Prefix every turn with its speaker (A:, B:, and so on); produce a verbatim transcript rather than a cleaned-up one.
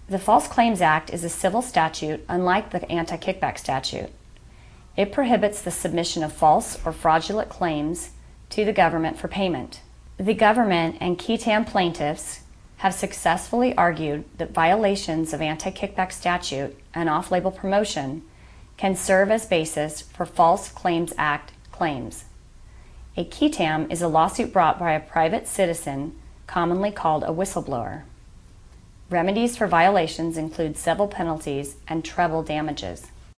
A: The False Claims Act is a civil statute unlike the anti-kickback statute. It prohibits the submission of false or fraudulent claims to the government for payment. The government and qui tam plaintiffs have successfully argued that violations of anti-kickback statute and off-label promotion can serve as basis for False Claims Act claims. A qui tam is a lawsuit brought by a private citizen, commonly called a whistleblower. Remedies for violations include civil penalties and treble damages.